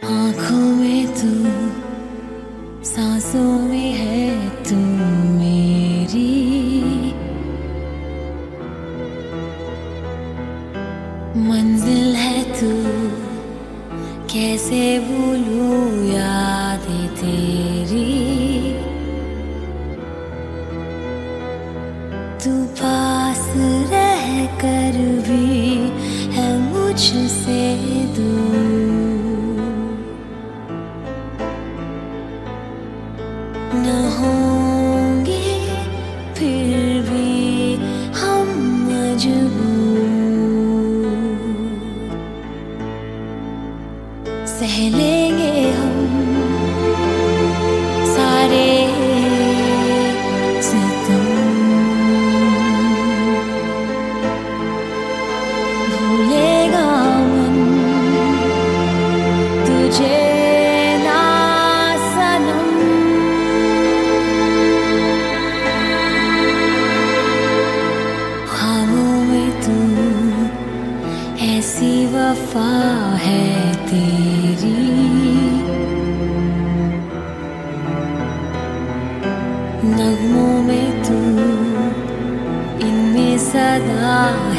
आँखों में तू, सांसों में है तू मेरी। मंजिल है तू, कैसे भूलूं यादें तेरी। तू पास रह कर भी है मुझसे दूर। न होंगे फिर भी हम मजबूर। सह लेंगे हम सारे सितम। भूलेगा मन तुझे ना सनम। ख्वाबों में तू, ऐसी वफा है तेरी। नगमों में तू, इनमें सदा